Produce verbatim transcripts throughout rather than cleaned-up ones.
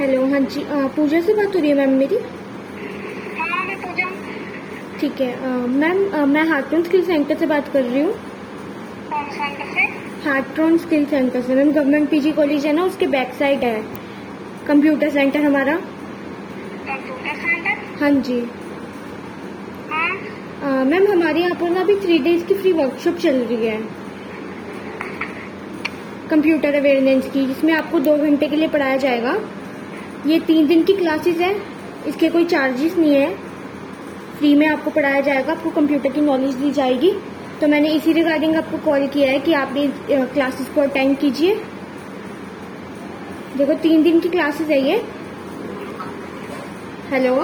Hello, हाँ जी, अ, पूजा से बात हो रही है मैम मेरी? हाँ मैं पूजा। ठीक है अ, मैम, अ, मैं हार्ट्रॉन स्किल सेंटर से बात कर रही हूँ। कौन सेंटर से? हार्ट्रॉन स्किल सेंटर से मैम। गवर्नमेंट पीजी कॉलेज है ना, उसके बैक साइड है कंप्यूटर सेंटर हमारा। Computer centre? हाँ जी। हाँ। अ, मैम हमारे यहाँ पर ना अभी थ्री डेज की फ्री वर्कशॉप चल रही है कंप्यूटर अवेयरनेस की, जिसमें आपको दो घंटे के लिए पढ़ाया जाएगा। ये तीन दिन की क्लासेस है, इसके कोई चार्जेस नहीं है, फ्री में आपको पढ़ाया जाएगा, आपको कंप्यूटर की नॉलेज दी जाएगी। तो मैंने इसी रिगार्डिंग आपको कॉल किया है कि आप ये क्लासेस को अटेंड कीजिए। देखो, तीन दिन की क्लासेस है ये। Hello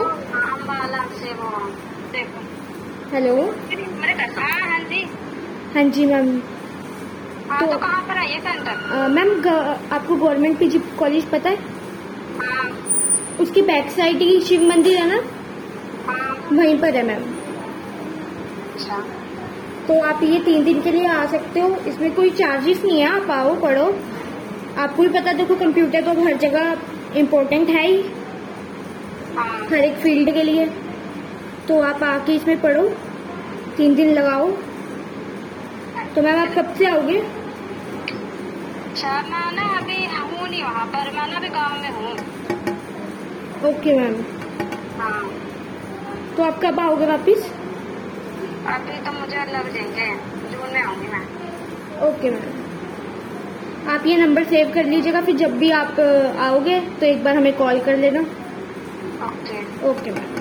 hello. हाँ जी। हाँ जी मैम। हाँ, तो, तो कहाँ पर है ये सेंटर? मैम, आपको गवर्नमेंट पीजी कॉलेज पता है? हाँ। उसकी बैक साइड ही शिव मंदिर है ना, हाँ। वहीं पर है मैम। अच्छा। तो आप ये तीन दिन के लिए आ सकते हो, इसमें कोई चार्जेस नहीं है, आप आओ पढ़ो। आपको भी पता, देखो कंप्यूटर तो हर जगह इम्पोर्टेंट है ही, हाँ। हर एक फील्ड के लिए। तो आप आके इसमें पढ़ो, तीन दिन लगाओ। तो मैम आप कब से आओगे? अच्छा, मैं ना अभी हूँ नहीं वहाँ पर, मैं ना अभी गाँव में हूँ। Okay ma'am. हाँ। तो आप कब आओगे वापिस? अभी तो मुझे लग जाएंगे, जून में आऊंगी मैं। ओके मैम, आप ये नंबर सेव कर लीजिएगा, फिर जब भी आप आओगे तो एक बार हमें कॉल कर लेना। ओके। Okay ma'am.